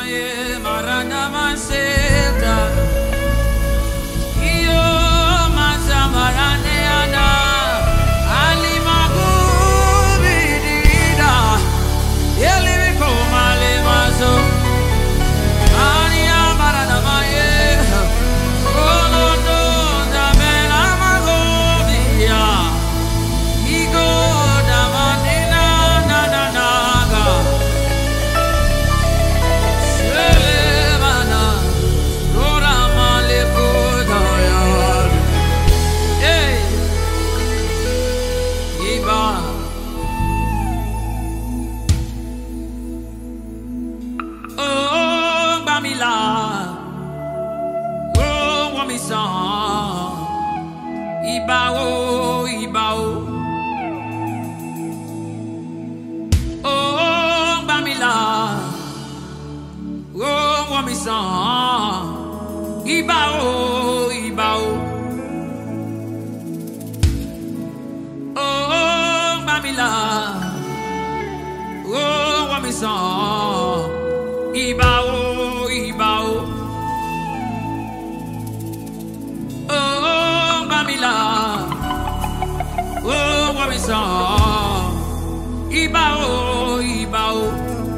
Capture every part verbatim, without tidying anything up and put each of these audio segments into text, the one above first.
maye marana maseta iyo mazamarane ana ali magubidida yeli bikoma le mazo ani marana maye ono do da mena magobiya igo da manina na na na ga selevana rora male podaya eh iba oh bamila oh wamisa iba oh iba oh oh bamila oh wamisa iba oh iba oh oh bamila oh wamisa iba oh iba oh oh bamila oh wamisa iba oh iba oh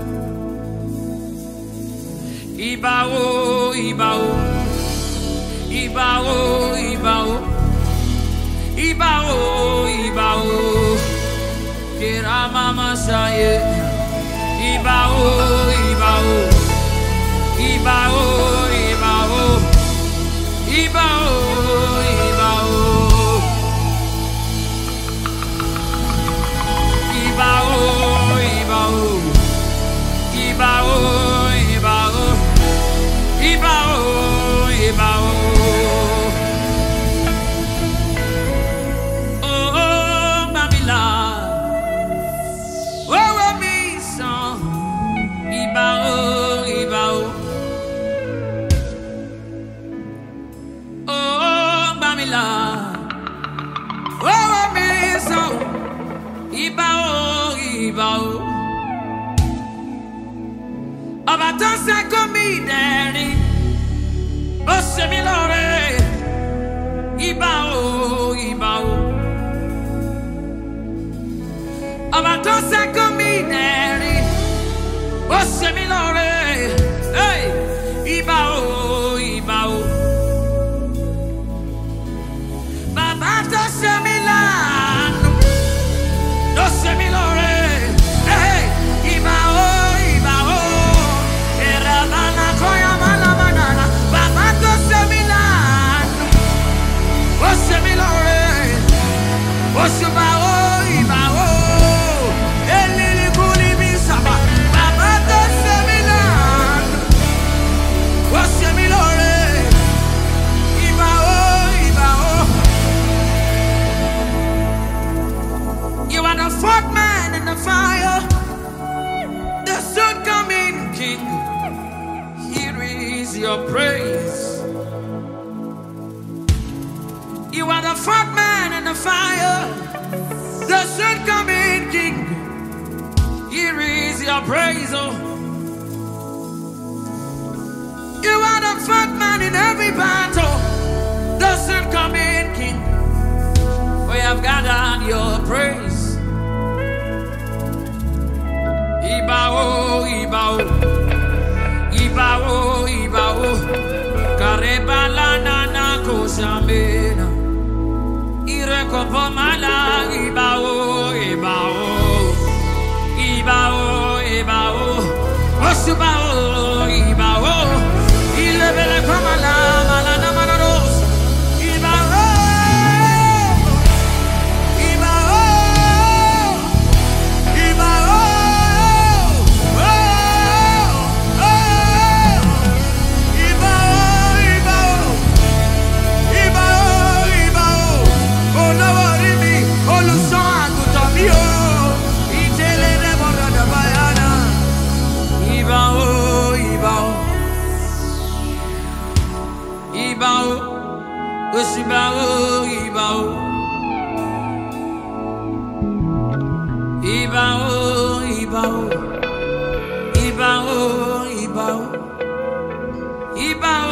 iba oh iba oh iba oh iba oh iba oh iba oh kira mama saye iba oh iba oh iba oh iba oh iba oh iba oh iba oh iba oh iba oh iba oh iba oh iba oh oh Babila oh we mi son iba oh iba oh oh Babila oh we mi son iba oh iba oh ọba tó ṣẹ́gun mi dẹ̀rín ó ṣe mí lóore ìbà o ìbà o ọba tó ṣẹ́gun mi dẹ̀rín ó ṣe mí lóore ìbà o ìbà o bàbá tó ṣe mí láàánú ló ṣe mí lóore ìbà o. Osuba oh iba oh elili kuli mi saba baba to semilan o semilore iba oh iba oh you are the fourth man in the fire the soon coming king here is your praise. You are the fourth man in the fire, the soon coming king. Here is your praise, oh. You are the fourth man in every battle, the soon coming king. We have gathered your praise. Ibao, Ibao, Ibao, Ibao, Karebala nana kosamena. Irekopo mala ibao ibao ibao ibao osubao ibao ilebele komala malana manaros ibao ibao ibao oh oh ibao ibao ibao ibao olówórí mi olùṣọ́ àgùntàn mi o ìtẹ̀lẹ̀ dẹ́bọ̀rọ̀ dàbáyánà ìbà o ìbà o ìbà o òṣùbà o ìbà o ìbà o ìbà o ìbà o ìbà o. Iba